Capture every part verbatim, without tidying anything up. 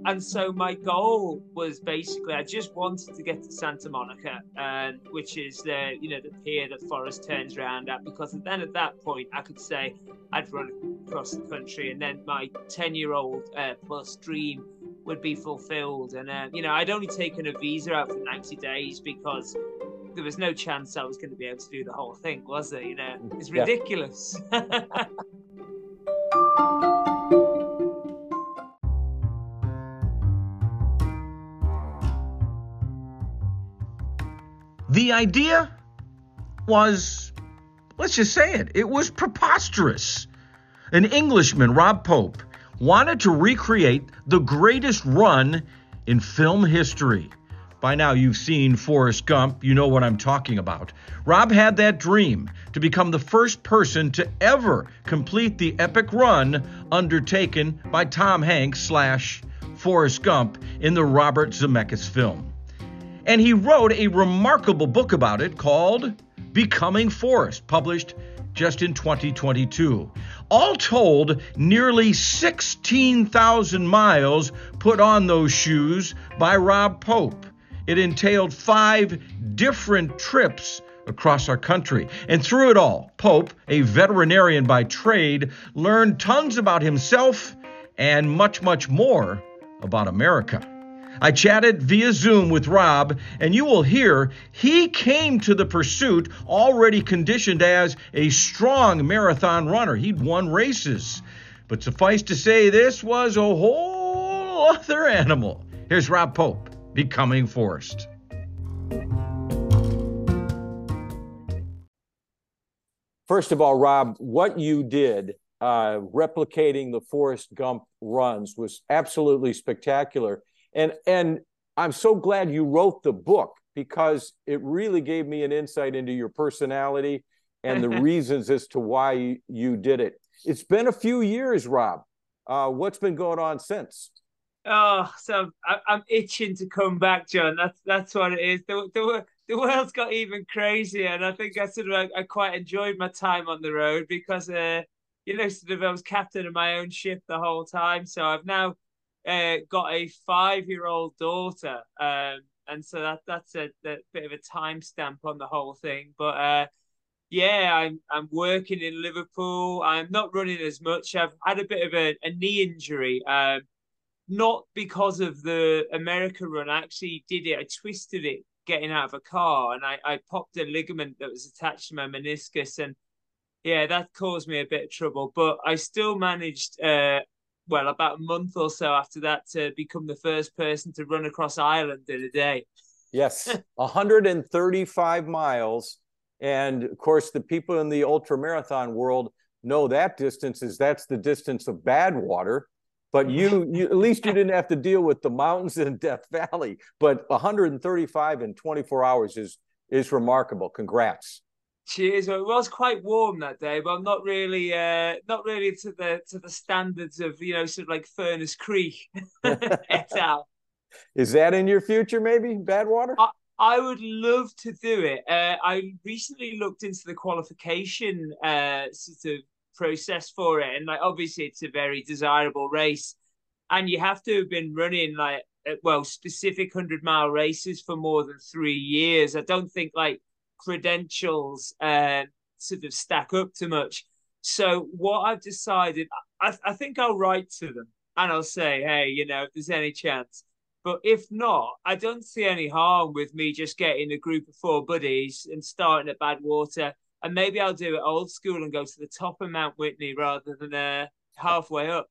and so my goal was basically I just wanted to get to Santa Monica, and um, which is the you know the pier that Forrest turns around at, because then at that point I could say I'd run across the country, and then my ten-year-old uh, plus dream would be fulfilled. And uh, you know I'd only taken a visa out for ninety days because there was no chance I was going to be able to do the whole thing, was there? You know, it's ridiculous. Yeah. The idea was, let's just say it, it was preposterous. An Englishman, Rob Pope, wanted to recreate the greatest run in film history. By now you've seen Forrest Gump, you know what I'm talking about. Rob had that dream to become the first person to ever complete the epic run undertaken by Tom Hanks slash Forrest Gump in the Robert Zemeckis film. And he wrote a remarkable book about it called Becoming Forrest, published just in twenty twenty-two. All told, nearly sixteen thousand miles put on those shoes by Rob Pope. It entailed five different trips across our country. And through it all, Pope, a veterinarian by trade, learned tons about himself and much, much more about America. I chatted via Zoom with Rob, and you will hear he came to the pursuit already conditioned as a strong marathon runner. He'd won races. But suffice to say, this was a whole other animal. Here's Rob Pope, Becoming Forrest. First of all, Rob, what you did uh, replicating the Forrest Gump runs was absolutely spectacular. And and I'm so glad you wrote the book, because it really gave me an insight into your personality and the reasons as to why you did it. It's been a few years, Rob. Uh, what's been going on since? Oh, so I, I'm itching to come back, John. That's that's what it is. The, the, the world's got even crazier, and I think I sort of I, I quite enjoyed my time on the road because, uh, you know, sort of I was captain of my own ship the whole time. So I've now Uh, got a five-year-old daughter, um, and so that that's a, a bit of a timestamp on the whole thing. But uh, yeah, I'm I'm working in Liverpool. I'm not running as much. I've had a bit of a, a knee injury, um, not because of the America run. I actually did it. I twisted it getting out of a car, and I, I popped a ligament that was attached to my meniscus, and yeah, that caused me a bit of trouble. But I still managed. Uh, well, about a month or so after that, to become the first person to run across Ireland in a day. Yes, one hundred thirty-five miles. And of course, the people in the ultra marathon world know that distance is that's the distance of Badwater. But you, you at least you didn't have to deal with the mountains in Death Valley. But one hundred thirty-five in twenty-four hours is is remarkable. Congrats. Cheers. Well, it was quite warm that day, but not really, uh, not really to the to the standards of you know sort of like Furnace Creek. Et al. Is that in your future, maybe Badwater? I, I would love to do it. Uh, I recently looked into the qualification uh, sort of process for it, and like obviously it's a very desirable race, and you have to have been running like well specific hundred mile races for more than three years. I don't think like credentials uh, sort of stack up too much. So what I've decided, I, I think I'll write to them and I'll say, hey, you know, if there's any chance. But if not, I don't see any harm with me just getting a group of four buddies and starting at Badwater. And maybe I'll do it old school and go to the top of Mount Whitney rather than uh, halfway up.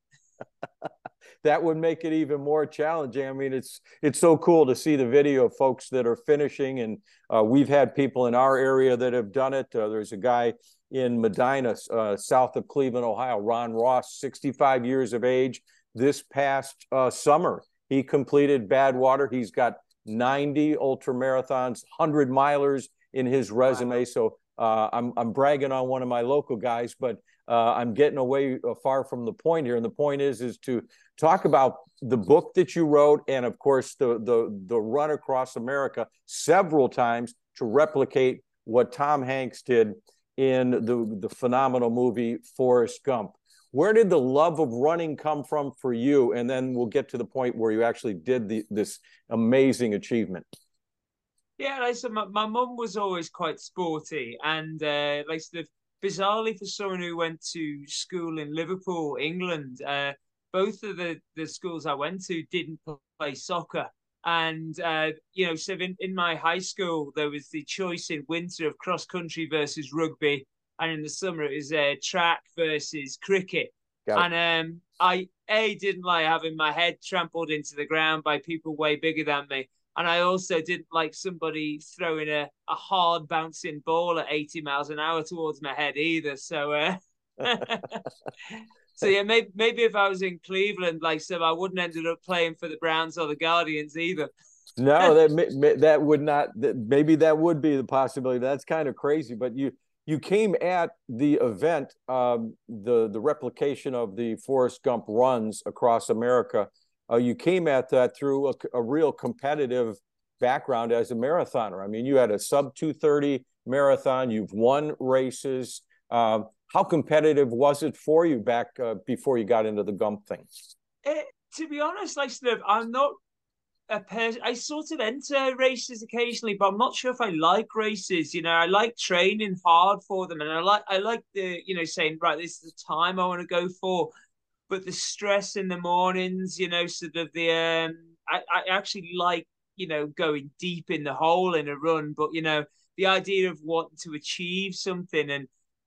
That would make it even more challenging. I mean, it's it's so cool to see the video of folks that are finishing, and uh, we've had people in our area that have done it. Uh, there's a guy in Medina, uh, south of Cleveland, Ohio, Ron Ross, sixty-five years of age. This past uh, summer, he completed Badwater. He's got ninety ultra marathons, hundred milers in his resume. Wow. So uh, I'm I'm bragging on one of my local guys, but uh, I'm getting away uh, far from the point here. And the point is is to talk about the book that you wrote, and of course the the the run across America several times to replicate what Tom Hanks did in the the phenomenal movie Forrest Gump. Where did the love of running come from for you? And then we'll get to the point where you actually did the, this amazing achievement. Yeah, like so my, my mum was always quite sporty, and uh, like sort of bizarrely for someone who went to school in Liverpool, England, uh, both of the the schools I went to didn't play soccer. And uh, you know, so in, in my high school there was the choice in winter of cross country versus rugby, and in the summer it was uh, track versus cricket. Got it. And um, I a didn't like having my head trampled into the ground by people way bigger than me. And I also didn't like somebody throwing a, a hard bouncing ball at eighty miles an hour towards my head either. So, uh, so yeah, maybe, maybe if I was in Cleveland, like so, I wouldn't ended up playing for the Browns or the Guardians either. No, that that would not. That maybe that would be the possibility. That's kind of crazy. But you you came at the event, um, the the replication of the Forrest Gump runs across America. Uh, you came at that through a, a real competitive background as a marathoner. I mean, you had a sub two thirty marathon. You've won races. Uh, how competitive was it for you back uh, before you got into the Gump thing? It, to be honest, like sort of, I'm not a person. I sort of enter races occasionally, but I'm not sure if I like races. You know, I like training hard for them, and I like I like the you know saying right, this is the time I want to go for. But the stress in the mornings, you know, sort of the um, I, I actually like you know going deep in the hole in a run, but you know the idea of wanting to achieve something, and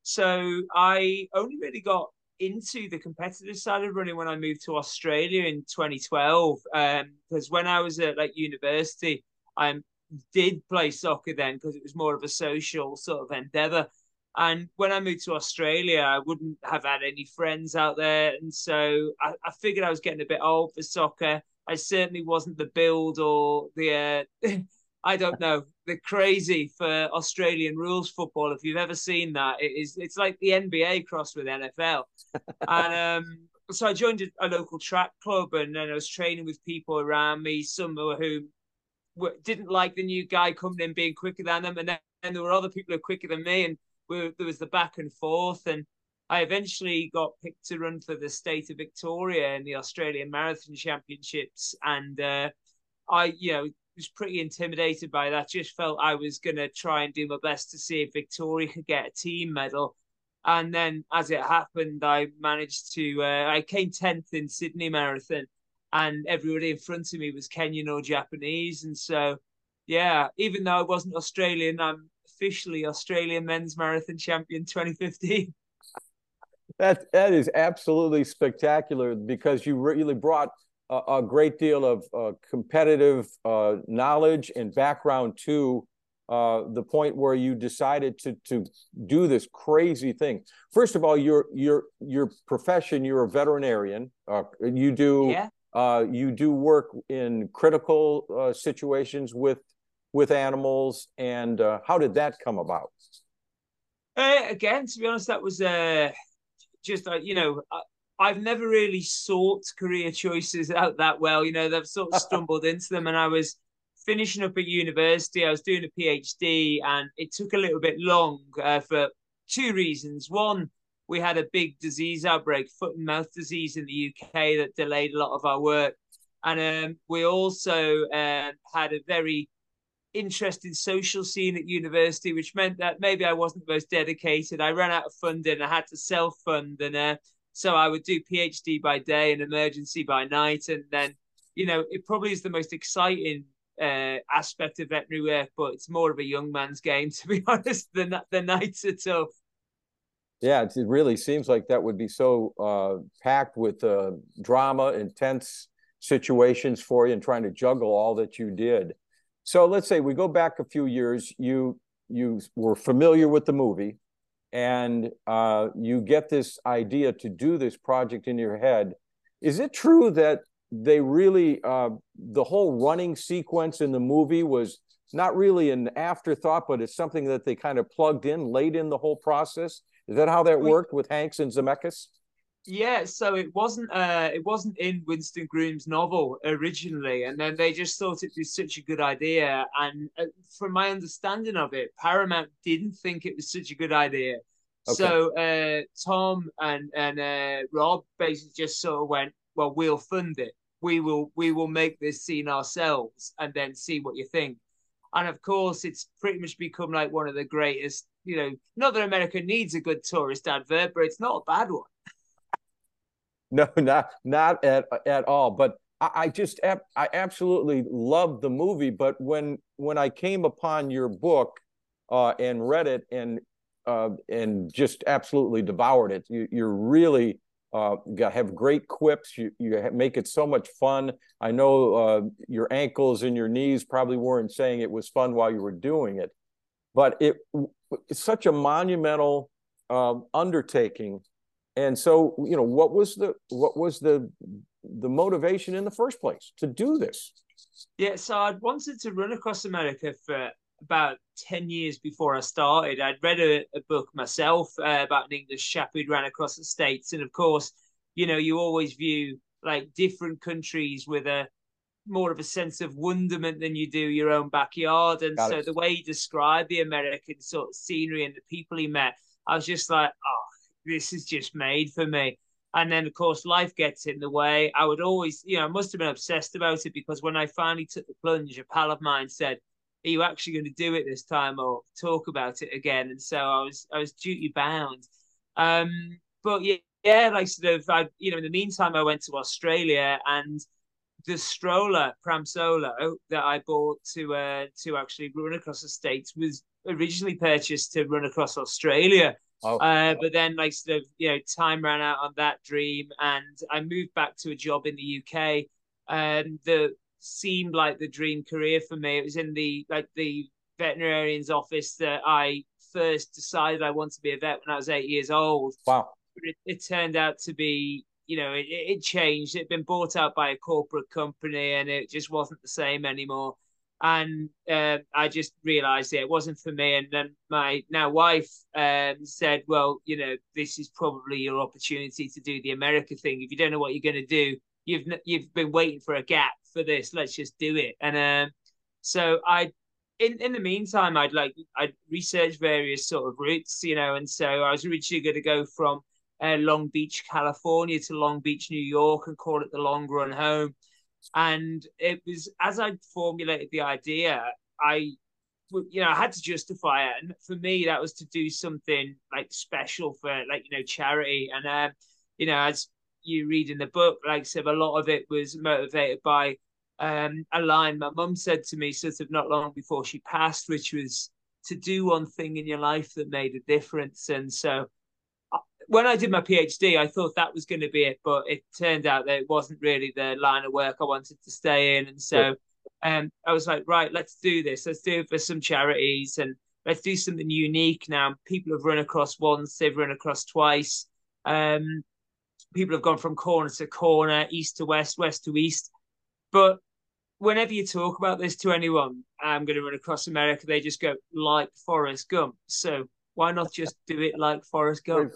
so I only really got into the competitive side of running when I moved to Australia in twenty twelve. Um, because when I was at like university, I did play soccer then because it was more of a social sort of endeavor. And when I moved to Australia, I wouldn't have had any friends out there. And so I, I figured I was getting a bit old for soccer. I certainly wasn't the build or the, uh, I don't know, the crazy for Australian rules football. If you've ever seen that, it is, it's like the N B A crossed with N F L. And um, so I joined a, a local track club, and then I was training with people around me, some who didn't like the new guy coming in being quicker than them. And then and there were other people who were quicker than me. And we, there was the back and forth, and I eventually got picked to run for the state of Victoria in the Australian Marathon Championships, and uh, I, you know, was pretty intimidated by that. Just felt I was going to try and do my best to see if Victoria could get a team medal, and then as it happened, I managed to. Uh, I came tenth in Sydney Marathon, and everybody in front of me was Kenyan or Japanese, and so yeah, even though I wasn't Australian, I'm officially Australian men's marathon champion twenty fifteen. That that is absolutely spectacular because you really brought a, a great deal of uh, competitive uh, knowledge and background to uh, the point where you decided to to do this crazy thing. First of all, your your your profession, you're a veterinarian. Uh, you do yeah. uh, you do work in critical uh, situations with with animals, and uh, how did that come about? Uh, again, to be honest, that was uh, just uh, you know I, I've never really sought career choices out that well. You know, they've sort of stumbled into them, and I was finishing up at university. I was doing a PhD, and it took a little bit long uh, for two reasons. One, we had a big disease outbreak, foot and mouth disease in the U K, that delayed a lot of our work, and um, we also uh, had a very interesting social scene at university, which meant that maybe I wasn't the most dedicated. I ran out of funding. I had to self-fund, and uh, so I would do PhD by day and emergency by night. And then, you know, it probably is the most exciting uh, aspect of veterinary work, but it's more of a young man's game, to be honest. The the nights are tough. Yeah, it really seems like that would be so uh, packed with uh, drama, intense situations for you, and trying to juggle all that you did. So let's say we go back a few years. You you were familiar with the movie, and uh, you get this idea to do this project in your head. Is it true that they really uh, the whole running sequence in the movie was not really an afterthought, but it's something that they kind of plugged in late in the whole process? Is that how that worked with Hanks and Zemeckis? Yeah, so it wasn't uh it wasn't in Winston Groom's novel originally, and then they just thought it was such a good idea. And uh, from my understanding of it, Paramount didn't think it was such a good idea, Okay. So uh, Tom and and uh, Rob basically just sort of went, well, we'll fund it. We will we will make this scene ourselves and then see what you think. And of course, it's pretty much become like one of the greatest. You know, not that America needs a good tourist advert, but it's not a bad one. No, not not at at all. But I, I just I absolutely loved the movie. But when when I came upon your book uh, and read it and uh, and just absolutely devoured it, you, you're really uh, got have great quips. You you make it so much fun. I know uh, your ankles and your knees probably weren't saying it was fun while you were doing it, but it it's such a monumental uh, undertaking. And so, you know, what was the what was the the motivation in the first place to do this? Yeah, so I'd wanted to run across America for about ten years before I started. I'd read a, a book myself uh, about an English chap who'd ran across the States. And of course, you know, you always view like different countries with a more of a sense of wonderment than you do your own backyard. And Got so it. the way he described the American sort of scenery and the people he met, I was just like, oh, this is just made for me. And then, of course, life gets in the way. I would always, you know, I must have been obsessed about it because when I finally took the plunge, a pal of mine said, are you actually going to do it this time or talk about it again? And so I was, I was duty bound. Um, but yeah, yeah, like sort of, I, you know, in the meantime, I went to Australia, and the stroller Pram Solo that I bought to uh, to actually run across the States was originally purchased to run across Australia. Oh, Uh, but then, like, sort of, you know, time ran out on that dream, and I moved back to a job in the U K. And the seemed like the dream career for me. It was in the like the veterinarian's office that I first decided I wanted to be a vet when I was eight years old. wow. But it, it turned out to be, you know, it, it changed. It'd been bought out by a corporate company, and it just wasn't the same anymore. And uh, I just realized it wasn't for me. And then my now wife um, said, well, you know, this is probably your opportunity to do the America thing. If you don't know what you're going to do, you've you've been waiting for a gap for this. Let's just do it. And um, so I, in in the meantime, I'd like I'd researched various sort of routes, you know, and so I was originally going to go from uh, Long Beach, California to Long Beach, New York, and call it the long run home. And it was as I formulated the idea, I, you know, I had to justify it. And for me, that was to do something like special for like, you know, charity. And, um, you know, as you read in the book, like I said, a lot of it was motivated by um, a line my mum said to me sort of not long before she passed, which was to do one thing in your life that made a difference. And so when I did my PhD, I thought that was going to be it, but it turned out that it wasn't really the line of work I wanted to stay in. And so um, I was like, right, let's do this. Let's do it for some charities, and let's do something unique. Now, people have run across once, they've run across twice. Um, people have gone from corner to corner, east to west, west to east. But whenever you talk about this to anyone, I'm going to run across America, they just go, like Forrest Gump. So why not just do it like Forrest Gump?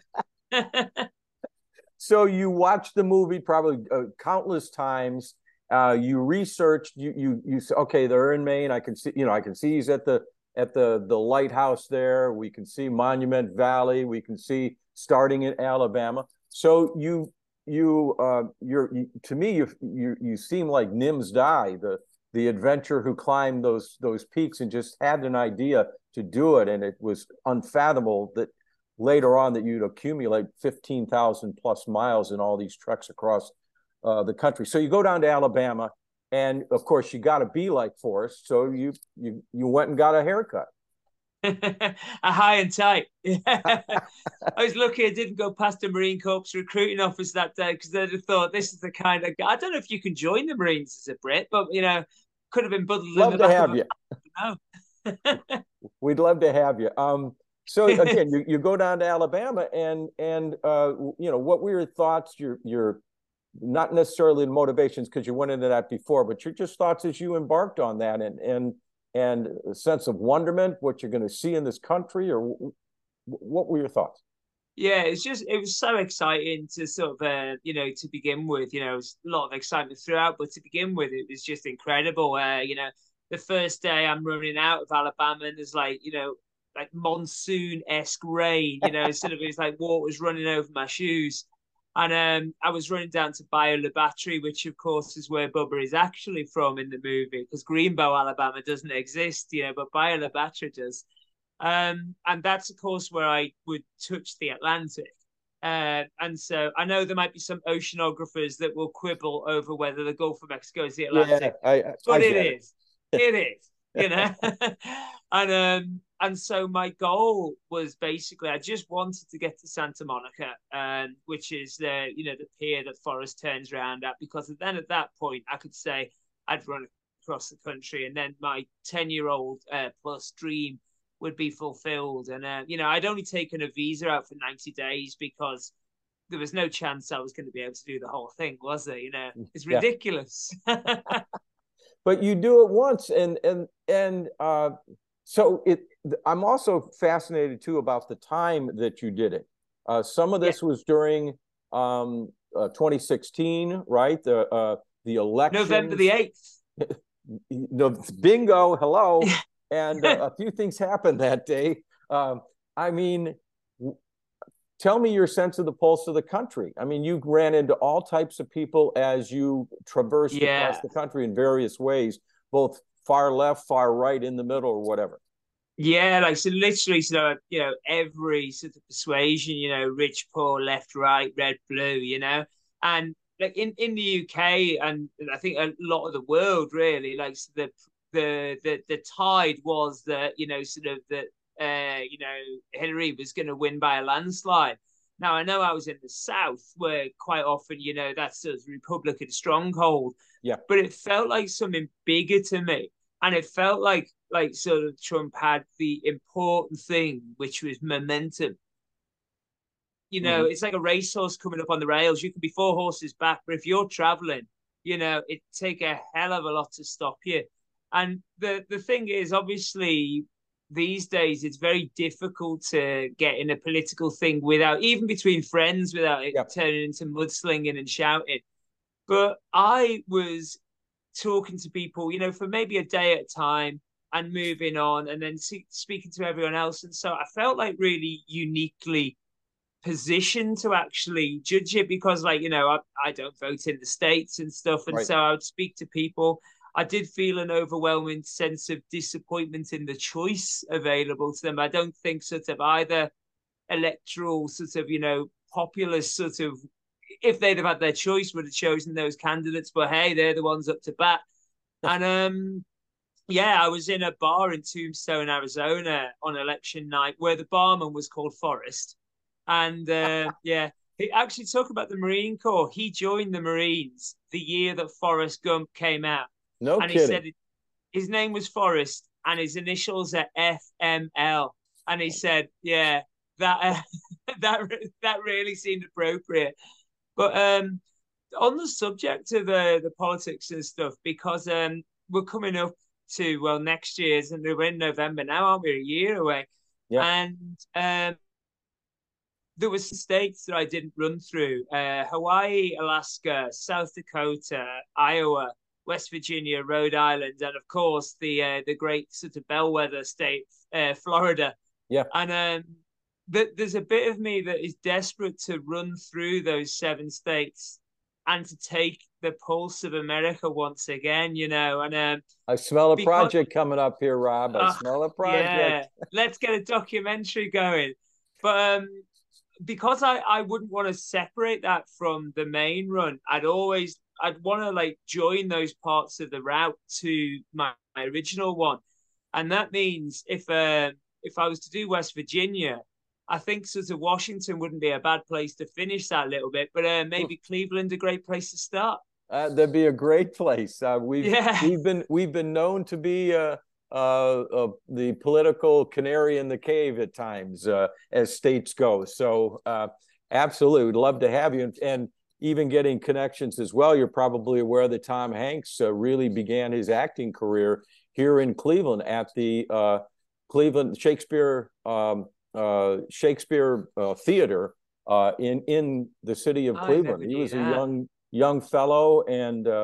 So you watched the movie probably uh, countless times. Uh, you researched. You you you. Okay, they're in Maine. I can see. You know, I can see he's at the at the the lighthouse there. We can see Monument Valley. We can see starting in Alabama. So you you uh, you're you, to me you you you seem like Nims Dai, the the adventurer who climbed those those peaks and just had an idea to do it, and it was unfathomable that later on that you'd accumulate fifteen thousand plus miles in all these treks across uh, the country. So you go down to Alabama, and of course you got to be like Forrest. So you you you went and got a haircut. A high and tight. I was lucky I didn't go past the Marine Corps recruiting office that day, because they'd have thought this is the kind of guy. I don't know if you can join the Marines as a Brit, but you know, could have been buddled Love in the to back have of you. No. We'd love to have you. Um, so again, you, you go down to Alabama, and and uh, you know, what were your thoughts? Your your not necessarily the motivations, because you went into that before, but your just thoughts as you embarked on that, and and and a sense of wonderment, what you're going to see in this country, or what were your thoughts? Yeah, it's just it was so exciting to sort of uh, you know, to begin with. You know, it was a lot of excitement throughout, but to begin with, it was just incredible. Uh, you know, the first day I'm running out of Alabama, and there's like, you know, like monsoon-esque rain, you know, sort of it was like water was running over my shoes. And um, I was running down to Bayou Battery, which of course is where Bubba is actually from in the movie, because Greenbow, Alabama doesn't exist, you know, but Bayou Battery does. Um, and that's of course where I would touch the Atlantic. Uh, and so I know there might be some oceanographers that will quibble over whether the Gulf of Mexico is the Atlantic, yeah, I, I, but I it it. is. It is, you know. and um, and so my goal was basically I just wanted to get to Santa Monica, um, which is the you know the pier that Forrest turns around at, because then at that point I could say I'd run across the country, and then my ten-year-old uh, plus dream would be fulfilled. And uh, you know, I'd only taken a visa out for ninety days because there was no chance I was going to be able to do the whole thing, was there? You know, it's ridiculous. Yeah. But you do it once, and and and uh, so it. I'm also fascinated too about the time that you did it. Uh, some of this yeah. was during um, uh, twenty sixteen, right? The uh, the election. November the eighth. No, bingo. Hello. And uh, a few things happened that day. Um, I mean, tell me your sense of the pulse of the country. I mean, you ran into all types of people as you traversed yeah. across the country in various ways, both far left, far right, in the middle, or whatever. Yeah, like so literally, so you know, every sort of persuasion, you know, rich, poor, left, right, red, blue, you know, and like in, in the U K and I think a lot of the world really, like so the The, the the tide was that, you know, sort of that, uh, you know, Hillary was going to win by a landslide. Now, I know I was in the South where quite often, you know, that's a Republican stronghold. Yeah. But it felt like something bigger to me. And it felt like, like sort of Trump had the important thing, which was momentum. You know, mm-hmm. It's like a racehorse coming up on the rails. You can be four horses back, but if you're traveling, you know, it'd take a hell of a lot to stop you. And the, the thing is, obviously, these days, it's very difficult to get in a political thing without, even between friends, without it yep. turning into mudslinging and shouting. But I was talking to people, you know, for maybe a day at a time and moving on and then see, speaking to everyone else. And so I felt like really uniquely positioned to actually judge it because, like, you know, I, I don't vote in the States and stuff. And right. so I would speak to people. I did feel an overwhelming sense of disappointment in the choice available to them. I don't think sort of either electoral sort of, you know, populist sort of, if they'd have had their choice, would have chosen those candidates. But hey, they're the ones up to bat. And um, yeah, I was in a bar in Tombstone, Arizona on election night where the barman was called Forrest. And uh, yeah, he actually talked about the Marine Corps. He joined the Marines the year that Forrest Gump came out. No and kidding. He said his name was Forrest and his initials are F M L. And he said, yeah, that uh, that that really seemed appropriate. But um, on the subject of the, the politics and stuff, because um, we're coming up to, well, next year's, and we're in November now, aren't we? A year away. Yeah. And um, there were some states that I didn't run through. Uh, Hawaii, Alaska, South Dakota, Iowa, West Virginia, Rhode Island, and of course the uh, the great sort of bellwether state, uh, Florida. Yeah. And um, th- there's a bit of me that is desperate to run through those seven states and to take the pulse of America once again, you know. And um, I smell a because, project coming up here, Rob. I uh, smell a project. Yeah, let's get a documentary going. But um, because I, I wouldn't want to separate that from the main run, I'd always I'd want to like join those parts of the route to my, my original one. And that means if uh, if I was to do West Virginia, I think sort of Washington wouldn't be a bad place to finish that little bit, but uh, maybe Cleveland a great place to start. Uh, that'd be a great place. Uh, we've yeah. we've been we've been known to be uh, uh, uh, the political canary in the cave at times, uh, as states go. So uh, absolutely, we'd love to have you, and, and even getting connections as well. You're probably aware that Tom Hanks uh, really began his acting career here in Cleveland at the uh, Cleveland Shakespeare um, uh, Shakespeare uh, Theater uh, in in the city of I Cleveland. He was that. a young young fellow, and uh,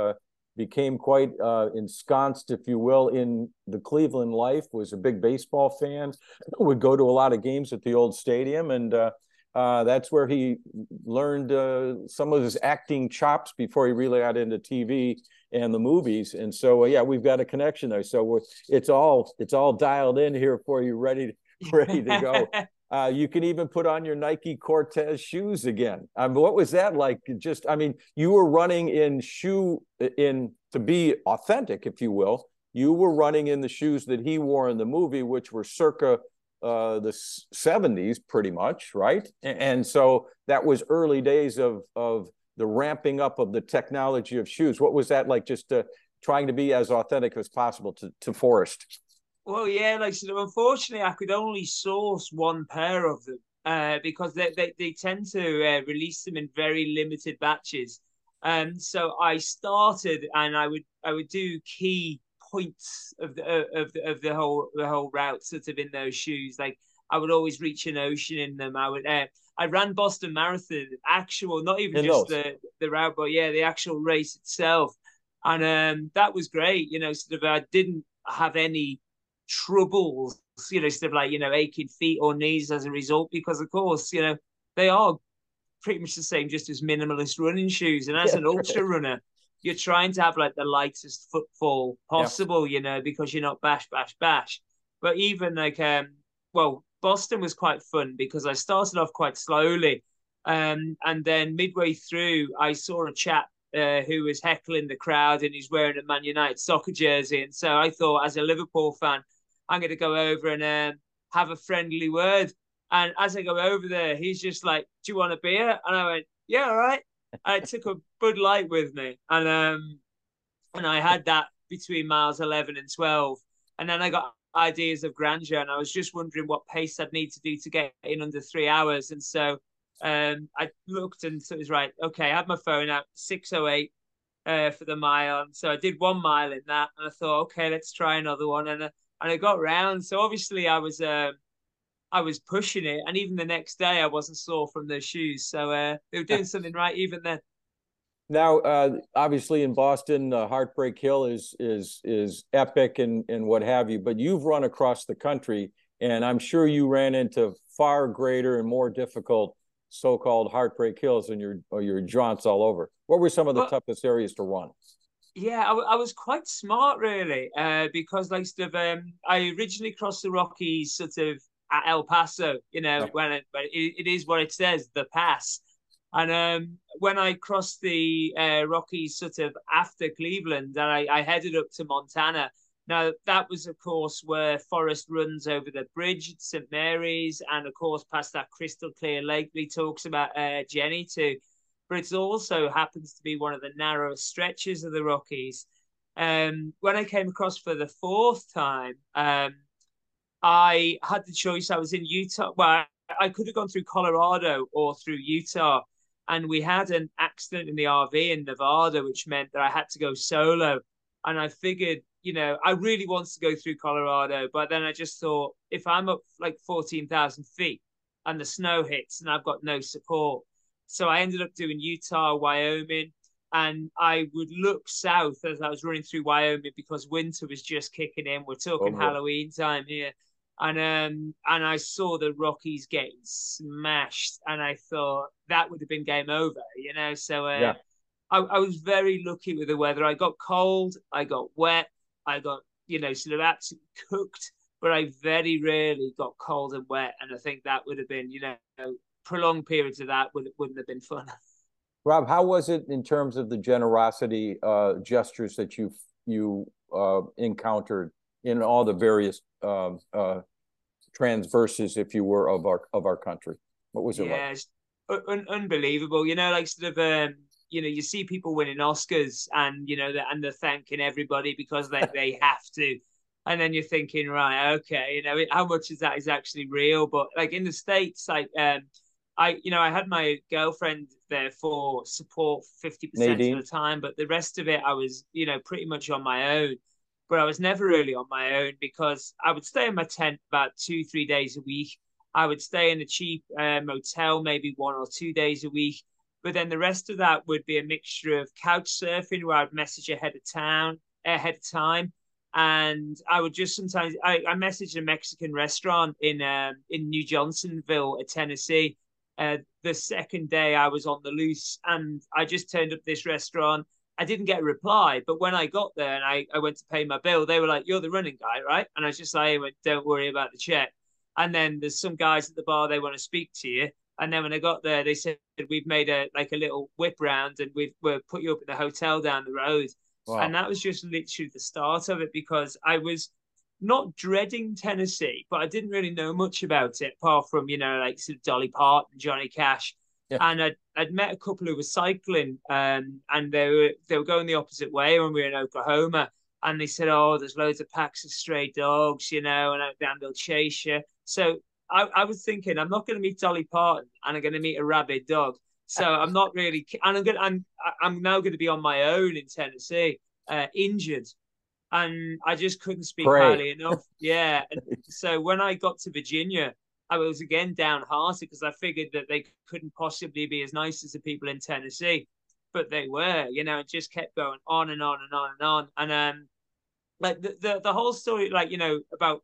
became quite uh, ensconced, if you will, in the Cleveland life, was a big baseball fan, would go to a lot of games at the old stadium. And uh, uh, that's where he learned uh, some of his acting chops before he really got into T V and the movies. And so, uh, yeah, we've got a connection there. So we're, it's all it's all dialed in here for you, ready, ready to go. Uh, you can even put on your Nike Cortez shoes again. Um, what was that like? Just, I mean, you were running in shoe in to be authentic, if you will. You were running in the shoes that he wore in the movie, which were circa uh, the seventies, pretty much, right? And, and so that was early days of of the ramping up of the technology of shoes. What was that like? Just uh, trying to be as authentic as possible to to Forrest. Well, yeah, like so unfortunately, I could only source one pair of them uh, because they, they, they tend to uh, release them in very limited batches. Um, so I started, and I would I would do key points of the of the of the whole the whole route sort of in those shoes. Like I would always reach an ocean in them. I would uh, I ran Boston Marathon, actual, not even In just those. the the route, but yeah, the actual race itself, and um, that was great. You know, sort of I didn't have any troubles, you know, stuff like, you know, aching feet or knees as a result, because of course, you know, they are pretty much the same, just as minimalist running shoes. And as Yeah, an ultra runner, you're trying to have like the lightest footfall possible, yeah. you know, because you're not bash, bash, bash. But even like, um, well, Boston was quite fun because I started off quite slowly. Um, and then midway through, I saw a chap uh, who was heckling the crowd and he's wearing a Man United soccer jersey. And so I thought, as a Liverpool fan, I'm going to go over and um, have a friendly word. And as I go over there, he's just like, "Do you want a beer?" And I went, "Yeah, all right." And I took a Bud Light with me, and um, and I had that between miles eleven and twelve. And then I got ideas of grandeur, and I was just wondering what pace I'd need to do to get in under three hours. And so um, I looked, and so it was right. Okay, I had my phone out, six oh eight uh, for the mile. And so I did one mile in that, and I thought, okay, let's try another one. And uh, and I got round. So obviously I was um, I was pushing it, and even the next day I wasn't sore from those shoes. So uh, they were doing something right even then. Now, uh, obviously in Boston, uh, Heartbreak Hill is is is epic and and what have you. But you've run across the country, and I'm sure you ran into far greater and more difficult so-called Heartbreak Hills in your or your jaunts all over. What were some of the But toughest areas to run? yeah, I, I was quite smart really, uh, because like sort of um, I originally crossed the Rockies sort of at El Paso, you know, Yeah. when it, but it, it is what it says, the pass. And um, when I crossed the uh, Rockies sort of after Cleveland, and I, I headed up to Montana. Now, that was, of course, where Forrest runs over the bridge at Saint Mary's, and, of course, past that crystal clear lake he talks about uh, Jenny too. But it also happens to be one of the narrowest stretches of the Rockies. Um, when I came across for the fourth time, um, I had the choice. I was in Utah. Well, I could have gone through Colorado or through Utah. And we had an accident in the R V in Nevada, which meant that I had to go solo. And I figured, you know, I really wanted to go through Colorado. But then I just thought, if I'm up like fourteen thousand feet and the snow hits and I've got no support. So I ended up doing Utah, Wyoming. And I would look south as I was running through Wyoming because winter was just kicking in. We're Oh talking boy. Halloween time here. And um and I saw the Rockies getting smashed, and I thought that would have been game over, you know. So uh, Yeah. I, I was very lucky with the weather. I got cold, I got wet, I got, you know, sort of absolutely cooked, but I very rarely got cold and wet. And I think that would have been, you know, prolonged periods of that would wouldn't have been fun. Rob, how was it in terms of the generosity uh, gestures that you you uh, encountered in all the various um, uh, transverses, if you were, of our of our country? What was it like? Yeah, it's un- unbelievable. You know, like sort of um, you know, you see people winning Oscars, and you know, and they're thanking everybody because they they have to, and then you're thinking, right, okay, you know, how much of that is actually real? But like in the States, like um, I, you know, I had my girlfriend there for support fifty percent of Nadine? the time, but the rest of it, I was, you know, pretty much on my own. But I was never really on my own because I would stay in my tent about two, three days a week. I would stay in a cheap uh, motel maybe one or two days a week. But then the rest of that would be a mixture of couch surfing, where I'd message ahead of town, ahead of time, and I would just sometimes I, I messaged a Mexican restaurant in um, in New Johnsonville, Tennessee. Uh, the second day I was on the loose, and I just turned up at this restaurant. I didn't get a reply, but when I got there and I, I went to pay my bill, they were like, "You're the running guy, right?" And I was just like, "Don't worry about the check." And then there's some guys at the bar, they want to speak to you. And then when I got there, they said, "We've made a like a little whip round, and we've we'll put you up at the hotel down the road." Wow. And that was just literally the start of it, because I was not dreading Tennessee, but I didn't really know much about it apart from, you know, like sort of Dolly Parton, Johnny Cash. Yeah. And I'd, I'd met a couple who were cycling, um, and they were they were going the opposite way when we were in Oklahoma. And they said, "Oh, there's loads of packs of stray dogs, you know, and down they'll chase you." So I, I was thinking, I'm not going to meet Dolly Parton, and I'm going to meet a rabid dog. So I'm not really, and I'm going, I'm, I'm now going to be on my own in Tennessee, uh, injured, and I just couldn't speak Pray. highly enough. Yeah, and so when I got to Virginia, I was again downhearted because I figured that they couldn't possibly be as nice as the people in Tennessee, but they were. You know, it just kept going on and on and on and on, and um, like the the, the whole story, like you know about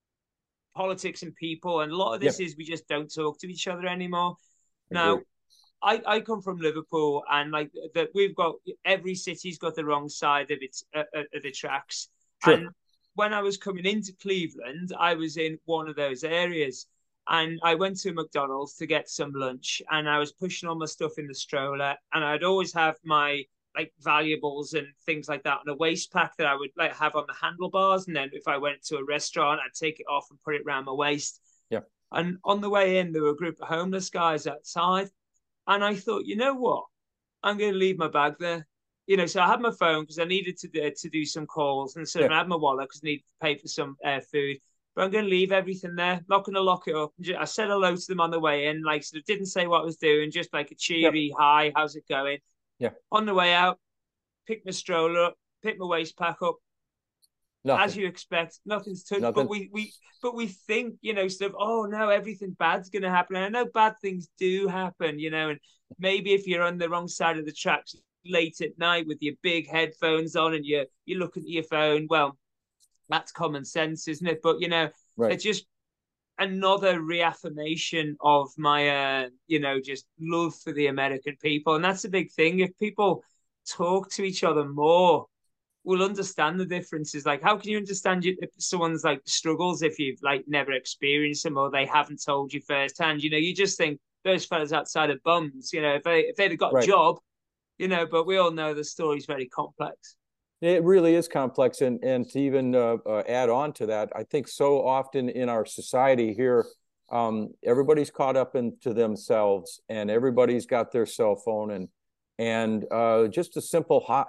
politics and people, and a lot of this yep. is we just don't talk to each other anymore. Now, I, I come from Liverpool, and like that we've got every city's got the wrong side of its uh, of the tracks. Sure. And when I was coming into Cleveland, I was in one of those areas, and I went to McDonald's to get some lunch, and I was pushing all my stuff in the stroller, and I'd always have my like valuables and things like that on a waist pack that I would like have on the handlebars, and then if I went to a restaurant, I'd take it off and put it around my waist. Yeah. And on the way in, there were a group of homeless guys outside. And I thought, you know what? I'm going to leave my bag there. You know, so I had my phone because I needed to do, to do some calls. And so yeah. I had my wallet because I needed to pay for some uh, food. But I'm going to leave everything there. Not going to lock it up. I said hello to them on the way in. Like, sort of didn't say what I was doing. Just like a cheery, yep. hi, how's it going? Yeah. On the way out, pick my stroller up, pick my waist pack up. Nothing. As you expect, nothing's touched. Nothing. But we we but we think, you know, sort of, oh no, everything bad's gonna happen. And I know bad things do happen, you know, and maybe if you're on the wrong side of the tracks late at night with your big headphones on and you you look at your phone, well, that's common sense, isn't it? But you know, right. it's just another reaffirmation of my uh, you know, just love for the American people. And that's a big thing. If people talk to each other more, will understand the differences. Like, how can you understand you, if someone's like struggles if you've like never experienced them or they haven't told you firsthand? You know, you just think those fellas outside are bums. You know, if they if they'd have got right. a job, you know. But we all know the story's very complex. It really is complex, and and to even uh, uh, add on to that, I think so often in our society here, um, everybody's caught up into themselves, and everybody's got their cell phone, and and uh, just a simple hot,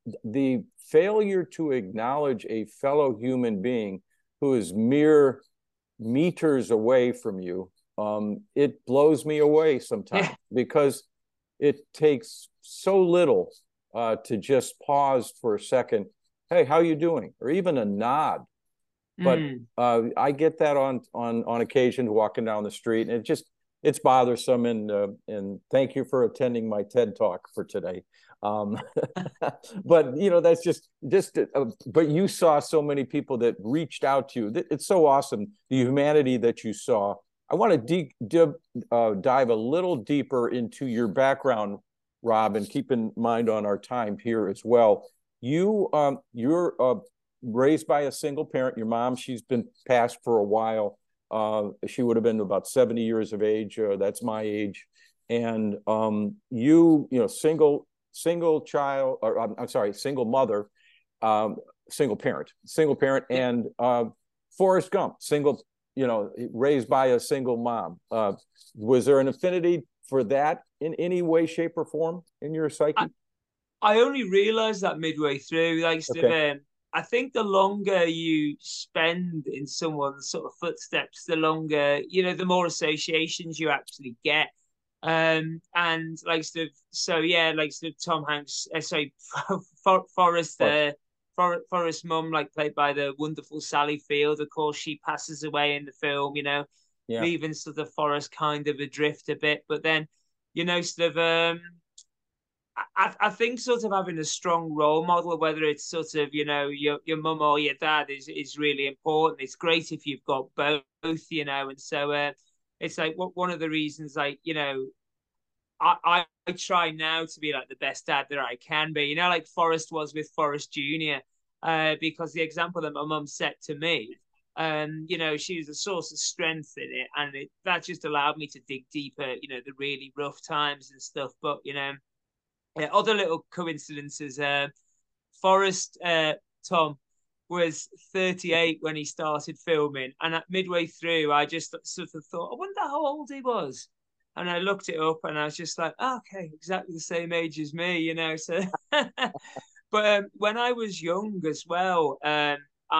the failure to acknowledge a fellow human being who is mere meters away from you, um, it blows me away sometimes yeah. because it takes so little uh, to just pause for a second. Hey, how you doing? Or even a nod. But mm. uh, I get that on on on occasion walking down the street, and it just it's bothersome. And uh, and thank you for attending my TED Talk for today. Um, but you know, that's just just. Uh, but you saw so many people that reached out to you. It's so awesome, the humanity that you saw. I want to de- de- uh, dive a little deeper into your background, Rob, and keep in mind on our time here as well. You um, you're uh, raised by a single parent. Your mom, she's been passed for a while. Uh, she would have been about seventy years of age. Uh, that's my age. And um, you, you know, single. single child, or I'm, I'm sorry, single mother, um, single parent, single parent, and uh, Forrest Gump, single, you know, raised by a single mom. Uh, was there an affinity for that in any way, shape, or form in your psyche? I, I only realized that midway through. Like, okay. um, I think the longer you spend in someone's sort of footsteps, the longer, you know, the more associations you actually get. Um and like sort of so yeah like sort of Tom Hanks uh, sorry For, Forrest uh, For, Forrest's mum, like played by the wonderful Sally Field, of course she passes away in the film, you know, yeah. leaving sort of Forrest kind of adrift a bit. But then you know, sort of, um, I, I think sort of having a strong role model, whether it's sort of, you know, your your mum or your dad, is is really important. It's great if you've got both, you know, and so uh, it's like what one of the reasons, like, you know, I, I I try now to be like the best dad that I can be, you know, like Forrest was with Forrest Junior, uh, because the example that my mum set to me, um, you know, she was a source of strength in it, and it, that just allowed me to dig deeper, you know, the really rough times and stuff. But you know. Yeah, other little coincidences. Uh, Forrest uh, Tom was thirty-eight when he started filming, and at midway through, I just sort of thought, I wonder how old he was. And I looked it up, and I was just like, oh, okay, exactly the same age as me, you know. So, but um, when I was young as well, um,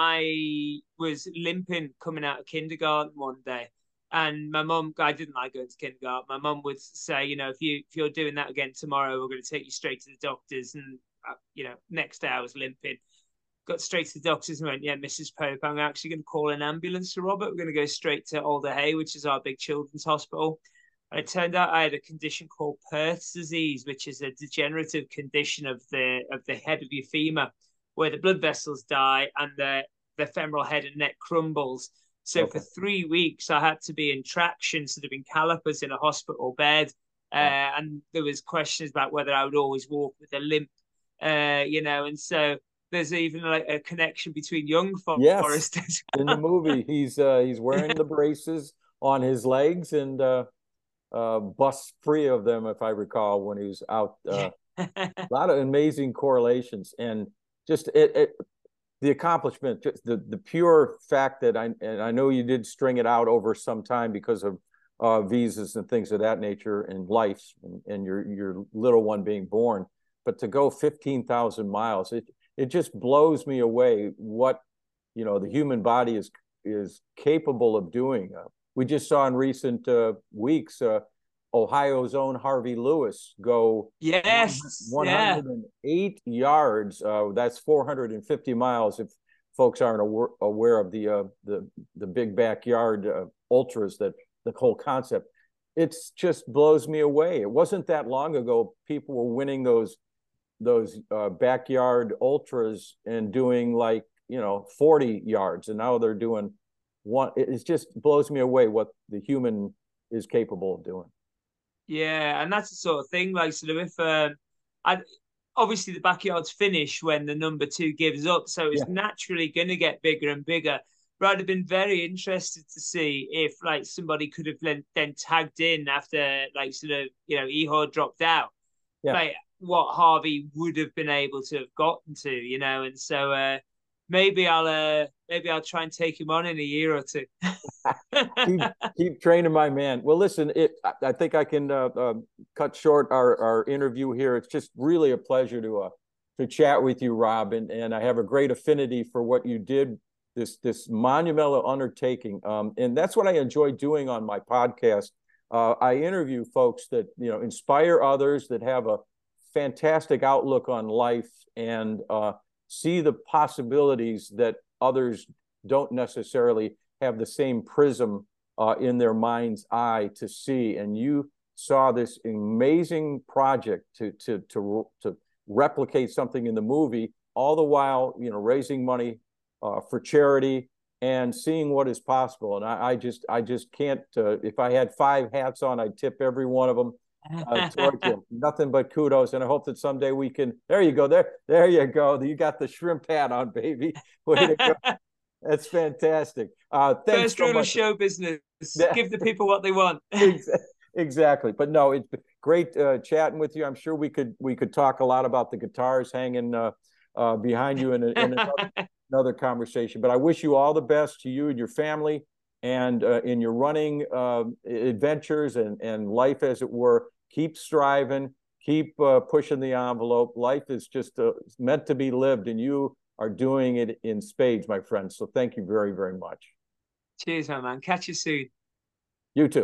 I was limping coming out of kindergarten one day. And my mum, I didn't like going to kindergarten. My mum would say, you know, if you if you're doing that again tomorrow, we're going to take you straight to the doctors. And uh, you know, next day I was limping, got straight to the doctors and went, yeah, Missus Pope, I'm actually going to call an ambulance for Robert. We're going to go straight to Alder Hey, which is our big children's hospital. And it turned out I had a condition called Perth's disease, which is a degenerative condition of the of the head of your femur, where the blood vessels die and the the femoral head and neck crumbles. So okay. for three weeks, I had to be in traction, sort of in calipers in a hospital bed. Uh, wow. And there was questions about whether I would always walk with a limp, uh, you know, and so there's even like a connection between young Forrest. Yes. Well. In the movie, he's uh, he's wearing the braces on his legs and uh, uh, busts free of them, if I recall, when he was out. Uh, a lot of amazing correlations, and just it, it the accomplishment, just the the pure fact that I and I know you did string it out over some time because of uh, visas and things of that nature, and life, and, and your your little one being born, but to go fifteen thousand miles, it it just blows me away what you know the human body is is capable of doing. Uh, we just saw in recent uh, weeks uh, Ohio's own Harvey Lewis go yes one hundred eight yeah. yards. Uh, that's four hundred fifty miles. If folks aren't aware, aware of the uh, the the big backyard uh, ultras, that the whole concept, it's just blows me away. It wasn't that long ago people were winning those those uh, backyard ultras and doing like you know forty yards, and now they're doing one. It just blows me away what the human is capable of doing. Yeah, and that's the sort of thing. Like, sort of, if um, I obviously the backyards finish when the number two gives up, so it's yeah. naturally going to get bigger and bigger. But I'd have been very interested to see if like somebody could have then, then tagged in after like sort of you know Ehud dropped out, yeah. like what Harvey would have been able to have gotten to, you know, and so uh, maybe I'll uh, maybe I'll try and take him on in a year or two. keep, keep training my man. Well, listen, it, I think I can uh, uh, cut short our, our interview here. It's just really a pleasure to uh, to chat with you, Rob, and, and I have a great affinity for what you did, this this monumental undertaking, um, and that's what I enjoy doing on my podcast. Uh, I interview folks that you know inspire others, that have a fantastic outlook on life, and uh, see the possibilities that others don't necessarily have the same prism uh, in their mind's eye to see. And you saw this amazing project to to to to replicate something in the movie, all the while you know raising money uh, for charity and seeing what is possible. And I, I just I just can't. Uh, if I had five hats on, I'd tip every one of them. Uh, towards you. Nothing but kudos, and I hope that someday we can. There you go. There, there you go. You got the shrimp hat on, baby. Way to go. That's fantastic. Uh, thanks First so rule much. of show business: give the people what they want. Exactly. But no, it's great uh, chatting with you. I'm sure we could we could talk a lot about the guitars hanging uh, uh, behind you in, a, in another, another conversation. But I wish you all the best to you and your family, and uh, in your running uh, adventures and, and life, as it were. Keep striving, keep uh, pushing the envelope. Life is just uh, meant to be lived, and you are doing it in spades, my friend. So thank you very, very much. Cheers, my man. Catch you soon. You too.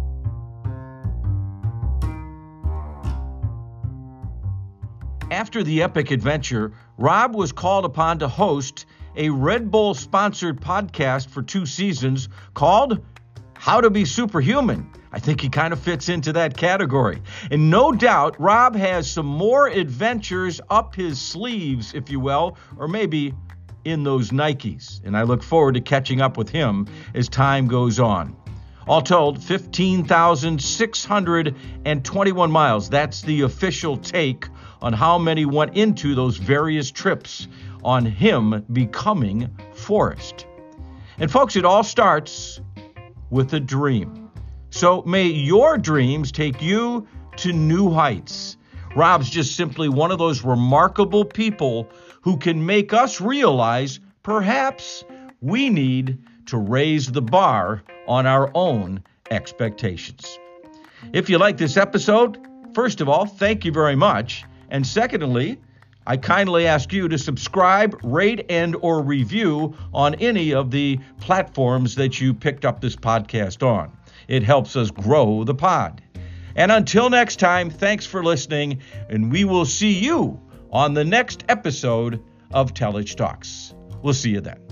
After the epic adventure, Rob was called upon to host a Red Bull-sponsored podcast for two seasons called How to Be Superhuman. I think he kind of fits into that category. And no doubt, Rob has some more adventures up his sleeves, if you will, or maybe in those Nikes. And I look forward to catching up with him as time goes on. All told, fifteen thousand six hundred twenty-one miles. That's the official take on how many went into those various trips on him becoming Forrest. And folks, it all starts with a dream. So may your dreams take you to new heights. Rob's just simply one of those remarkable people who can make us realize perhaps we need to raise the bar on our own expectations. If you like this episode, first of all, thank you very much. And secondly, I kindly ask you to subscribe, rate, and or review on any of the platforms that you picked up this podcast on. It helps us grow the pod. And until next time, thanks for listening, and we will see you on the next episode of Telich Talks. We'll see you then.